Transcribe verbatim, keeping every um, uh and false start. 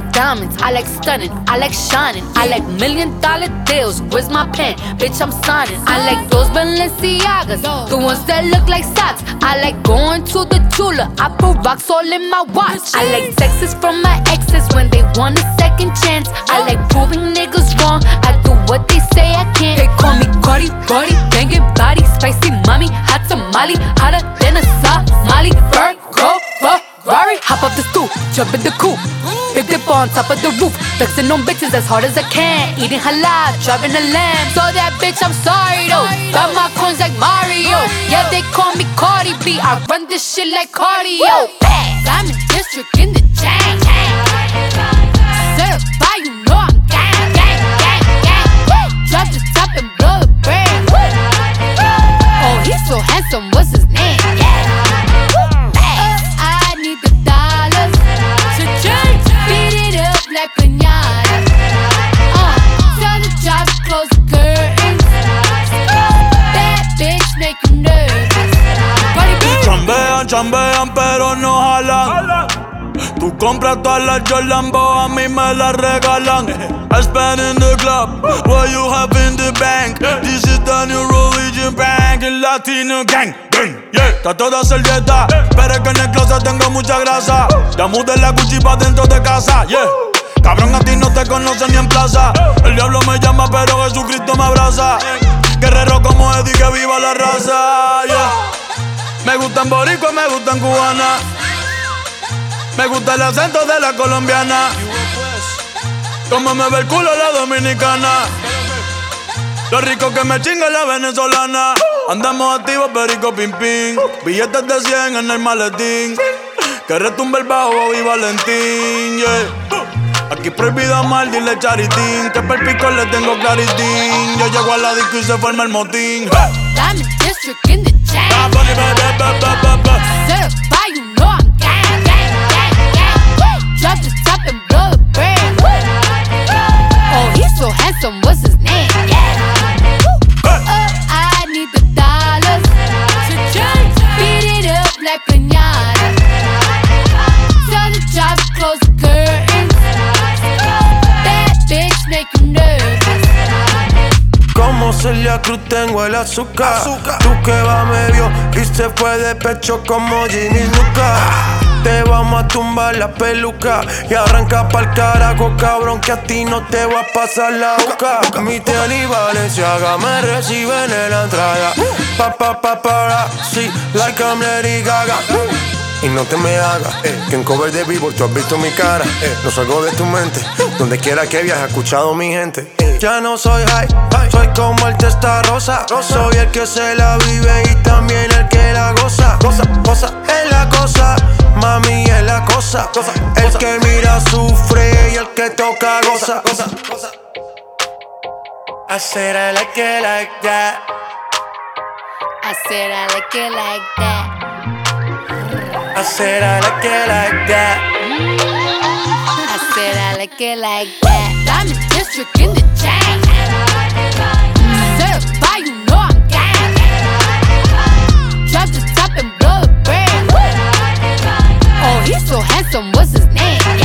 like diamonds, I like stunning, I like shining, I like million dollar deals. Where's my pen? Bitch, I'm signing. I like those Balenciagas, the ones that look like socks. I like going to the Tula, I put rocks all in my watch. I like texts from my exes when they want a second chance. I like proving niggas wrong, I do what they say I can't. They call me Cardi, Cardi, banging body, spicy mommy, hot tamale, hotter than a Somali. Virgo, Ferrari, hop off the stoop, jump in the coupe, big dip on top of the roof, flexing on bitches as hard as I can, eating halal, driving a lamb. So that bitch, I'm sorry though, got my coins like Mario. Yeah, they call me Cardi B, I run this shit like cardio. I'm in district in the chain. Certified, you know I'm gang, gang, gang, gang. Drop the top and blow the brand. Oh, he's so handsome, what's his name? I need the dollars to change, beat it up like piñata. Uh, tell the job to close the curtains. Bad bitch make you nervous. Chambean, chambean, pero no jalan. Tú compras todas las Jordan, a mí me las regalan. I spend in the club, what you have in the bank. This is the new religion bank, el Latino gang. Yeah, trato de hacer dieta, pero es que en el closet tengo mucha grasa. Ya mudé la Gucci pa' dentro de casa, yeah. Cabrón, a ti no te conocen ni en plaza. El diablo me llama, pero Jesucristo me abraza. Guerrero como Eddie, que viva la raza, yeah. Me gustan boricua, me gustan cubana. Me gusta el acento de la colombiana. Como me ve el culo la dominicana. Lo rico que me chinga la venezolana. Andamos activos, perico, pim, pim. Billetes de cien en el maletín. Que retumbe el bajo y Valentín, yeah. Aquí prohibido amar, dile charitín. Que per pico le tengo claritín. Yo llego a la disco y se forma el motín. Diamond District in the chain. Certified, you know I'm gang, gang, gang, gang. Drop the top and blow the brand. Oh, he's so handsome, what's his name? I need the dollars to change, beat it up like piñata. Tell the job to close the curtains. Bad bitch make you nervous. Como Celia Cruz tengo el azúcar. azúcar. Tú que va medio y se fue de pecho como Ginny Luca. Te vamos a tumbar la peluca y arranca pa'l carajo, cabrón, que a ti no te va a pasar la boca. Mi tenis Balenciaga me reciben en la entrada. Pa pa pa para, sí, like I'm Lady Gaga. Y no te me hagas, eh, que en cover de Billboard tú has visto mi cara, eh, no salgo de tu mente, donde quiera que viajes, escuchado mi gente. eh. Ya no soy high, soy como el testa rosa, soy el que se la vive y también el que la goza. Goza, goza, es la cosa, mami es la cosa, cosa el cosa. Que mira sufre y el que toca goza, goza, goza. I said I like it like that. I said I like it like that. I said I like it like that. I said I like it like that. Diamond District in the chain. Certified, you know I'm gang. Drop the top and blow the brand. Oh, he's so handsome, what's his name?